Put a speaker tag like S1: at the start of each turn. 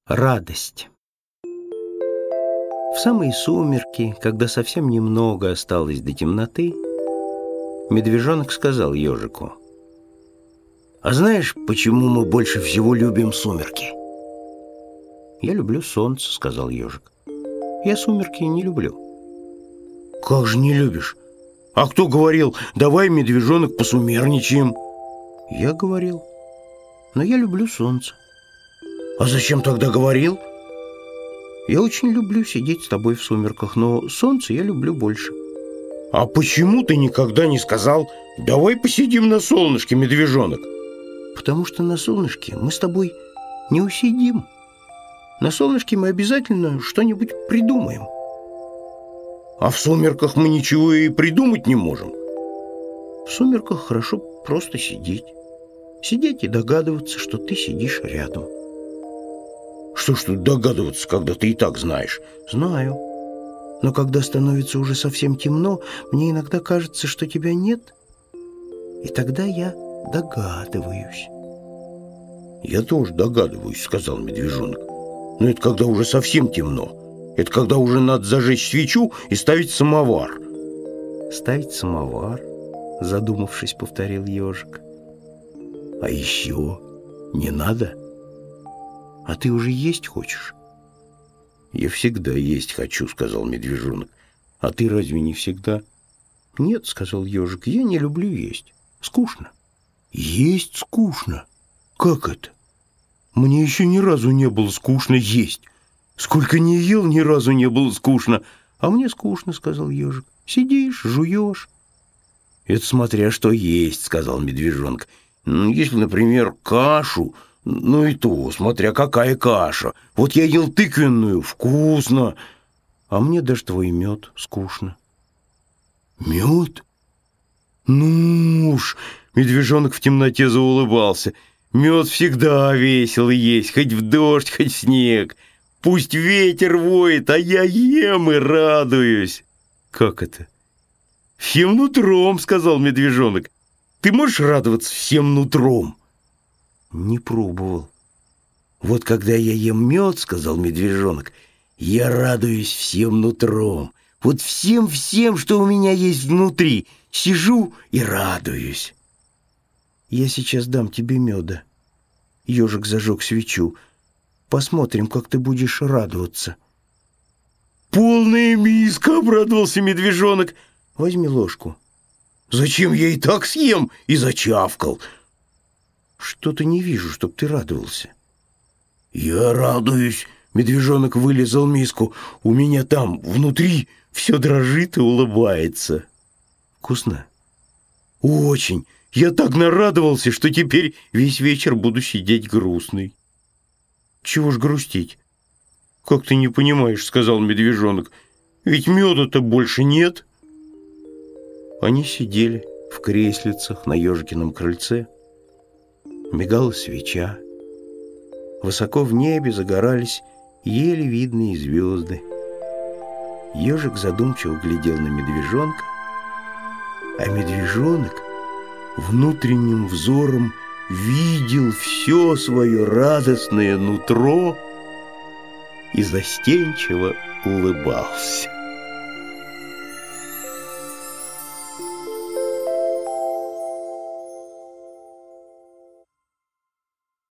S1: Радость. В самые сумерки, когда совсем немного осталось до темноты, медвежонок сказал ежику: «А знаешь, почему мы больше всего любим сумерки?» «Я люблю солнце», — сказал ежик. «Я сумерки не люблю».
S2: «Как же не любишь? А кто говорил, давай, медвежонок, посумерничаем?»
S1: «Я говорил, но я люблю солнце».
S2: «А зачем тогда говорил?»
S1: «Я очень люблю сидеть с тобой в сумерках, но солнце я люблю больше».
S2: «А почему ты никогда не сказал, давай посидим на солнышке, медвежонок?»
S1: «Потому что на солнышке мы с тобой не усидим. На солнышке мы обязательно что-нибудь придумаем».
S2: «А в сумерках мы ничего и придумать не можем».
S1: «В сумерках хорошо просто сидеть. Сидеть и догадываться, что ты сидишь рядом».
S2: «Что ж тут догадываться, когда ты и так знаешь?»
S1: «Знаю. Но когда становится уже совсем темно, мне иногда кажется, что тебя нет, и тогда я догадываюсь».
S2: «Я тоже догадываюсь», — сказал медвежонок. «Но это когда уже совсем темно. Это когда уже надо зажечь свечу и ставить самовар».
S1: «Ставить самовар?» — задумавшись, повторил ежик.
S2: «А еще не надо?»
S1: «А ты уже есть хочешь?»
S2: «Я всегда есть хочу», — сказал медвежонок. «А ты разве не всегда?»
S1: «Нет», — сказал ежик, — «я не люблю есть. Скучно».
S2: «Есть скучно? Как это? Мне еще ни разу не было скучно есть. Сколько не ел, ни разу не было скучно».
S1: «А мне скучно», — сказал ежик. «Сидишь, жуешь».
S2: «Это смотря что есть», — сказал медвежонок. «Если, например, кашу, ну и то, смотря какая каша. Вот я ел тыквенную, вкусно».
S1: «А мне даже твой мед скучно».
S2: «Мед? Ну уж», — медвежонок в темноте заулыбался, «мед всегда весело есть, хоть в дождь, хоть в снег. Пусть ветер воет, а я ем и радуюсь».
S1: «Как это?»
S2: «Всем нутром», — сказал медвежонок. «Ты можешь радоваться всем нутром?»
S1: «Не пробовал».
S2: «Вот когда я ем мед, — сказал медвежонок, — я радуюсь всем нутром. Вот всем-всем, что у меня есть внутри. Сижу и радуюсь».
S1: «Я сейчас дам тебе меда». Ежик зажег свечу. «Посмотрим, как ты будешь радоваться».
S2: «Полная миска!» — обрадовался медвежонок.
S1: «Возьми ложку».
S2: «Зачем я и так съем?» — и зачавкал.
S1: «Что-то не вижу, чтоб ты радовался».
S2: «Я радуюсь», — медвежонок вылезал миску. «У меня там, внутри, все дрожит и улыбается».
S1: «Вкусно?»
S2: «Очень. Я так нарадовался, что теперь весь вечер буду сидеть грустный».
S1: «Чего ж грустить?»
S2: «Как ты не понимаешь», — сказал медвежонок. «Ведь меда-то больше нет».
S1: Они сидели в креслицах на ежикином крыльце. Мигала свеча. Высоко в небе загорались еле видные звезды. Ежик задумчиво глядел на медвежонка, а медвежонок внутренним взором видел все свое радостное нутро и застенчиво улыбался.